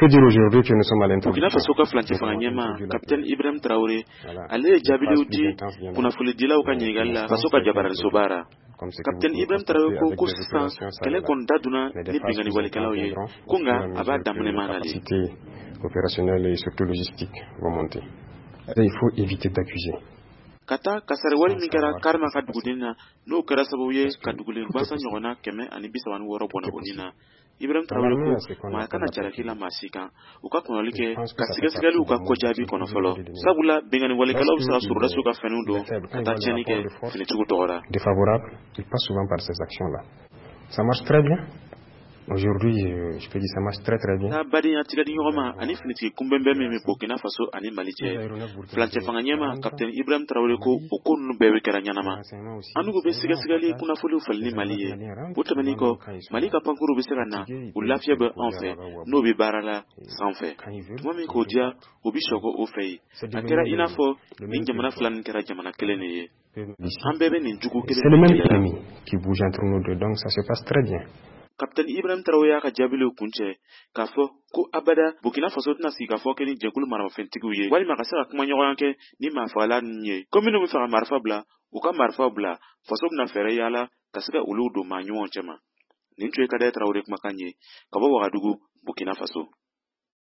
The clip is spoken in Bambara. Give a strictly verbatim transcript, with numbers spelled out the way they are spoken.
peux dire aujourd'hui que nous sommes à Burkina Faso ka flanche fanga nyema Capitaine Ibrahim Traoré ale jabili uti kuna fuli dila uka nyigalla faso ka jabara sobara Capitaine Ibrahim Traoré ko ko sisan kele kon daduna ni bingani wali kala ye kunga aba damne manali opérationnel et surtout logistique vont monter. Et il faut éviter d'accuser. Kata kasare wali mikara karma kadugudina no kara sabuye kadugulin basa nyona keme ani bisawan woro bona bonina Ibrahim Traoré ko ma kana jarakila masika uka konolike kasiga sigali uka kojabi kono folo sabula bingani wali kala usa surda suka fenundo kata chenike fini tugu tora défavorable il passe souvent par ces actions là ça marche très bien. Aujourd'hui, je peux dire ça marche très très bien. Na badi ya tigadi ngoma ani finiti kumbembe me Burkina Faso ani Malice. Flanche fanganyema Capitaine Ibrahim Traoré ko okonu bewe karanyanama. Anu go be siga sigali kuna fulu falni Maliye. Botamani ko Malika pankuru be serana ulafia be enfe no be barala sans fait. Tuma ko dia obi shoko o fei. Akera inafo ni jamana flan kera jamana kelene. Ambebe ni njuku kelene. C'est le même ennemi qui bouge entre nous deux, donc ça se passe très bien. Capitaine Ibrahim Traoré ka jabile kunche ka fo ko abada Burkina Faso tna si ka fo ke ni jekulu mara fentigu ye wali makasa kuma nyoyanke ni mafala nye komino mi fara marfa bla u ka marfa bla faso na fere yala kasika uludo manyo chema ni tue ka da Traoré kuma kanye ka bo wa dugu Burkina Faso.